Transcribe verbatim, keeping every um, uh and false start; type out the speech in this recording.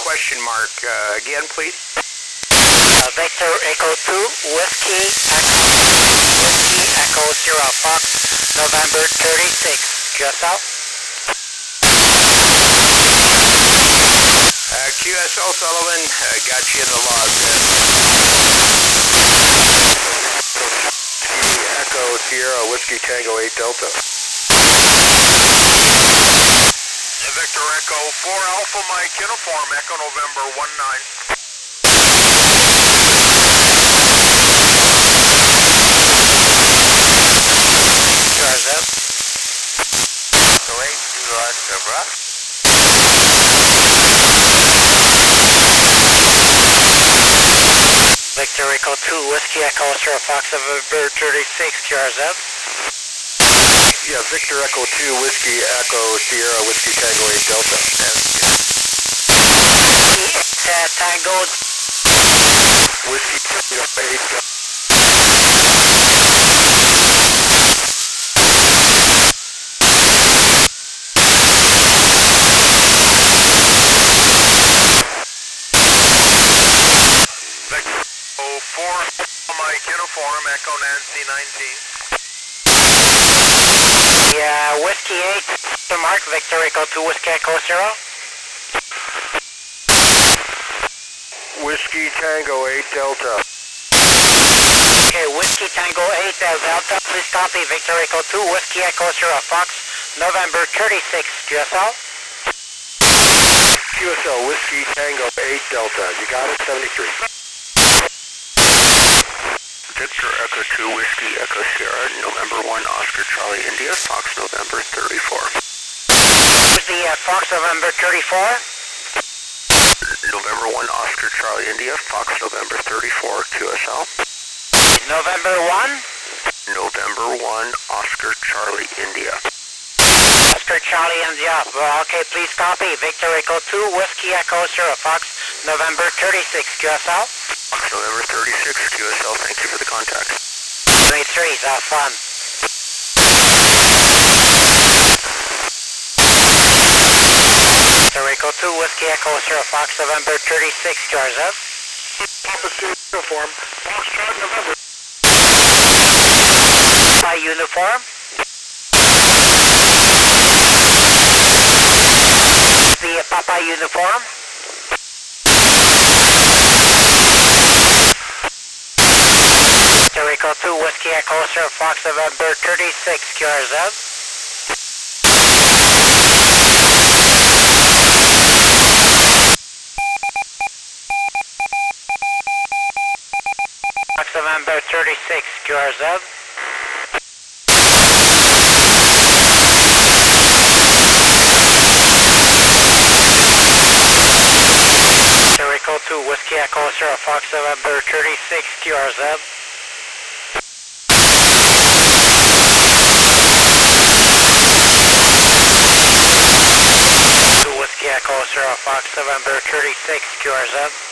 question mark. Uh, again, please. Uh, Victor Echo two, Whiskey, Whiskey Echo Zero Fox, November thirty-sixth, Q S L. Uh, Q S L Sullivan, uh, got you in the log. Echo Sierra, Whiskey Tango eight Delta. Victor Echo four Alpha Mike Uniform, Echo November one nine. Victor Echo two, Whiskey Echo Sierra Fox, November thirty-sixth, Q R Z. Yeah, Victor Echo two, Whiskey Echo Sierra, Whiskey Tango eight Delta. Uh, Tango. Whiskey Tango eight Delta. four Alpha Mike Uniform, Echo Nancy nineteen. Yeah, Whiskey eight, Mark, Victor Echo two, Whiskey Echo Zero. Whiskey Tango eight Delta. Okay, Whiskey Tango eight uh, Delta, please copy Victor Echo two, Whiskey Echo Zero Fox, November thirty-sixth, Q S L. Q S L, Whiskey Tango eight Delta. You got it, seventy-three. Victor Echo two, Whiskey Echo Sierra, November one, Oscar Charlie India, Fox November thirty-four. Here's the uh, Fox November thirty-four. November one, Oscar Charlie India, Fox November thirty-four, Q S L. November one. November one, Oscar Charlie India. Oscar Charlie India. Well, okay, please copy Victor Echo two, Whiskey Echo Zero Fox, November thirty-sixth, Q S L. Fox November thirty-six, Q S L, thank you for the contact. twenty-three, have fun. Victor Echo two, Whiskey Echo Zero Fox, November thirty-sixth, Q R Z. Papa Sioux uniform, Fox Charlie November. My uniform. The Papa uniform. Victor Echo two, Whiskey Echo Zero Fox, November thirty-sixth, Q R Z. Fox November thirty-sixth, Q R Z. Victor Echo two, Whiskey Echo Zero Fox, November thirty-sixth, Q R Z. Whiskey Echo Zero Fox, November thirty-sixth, Q R Z.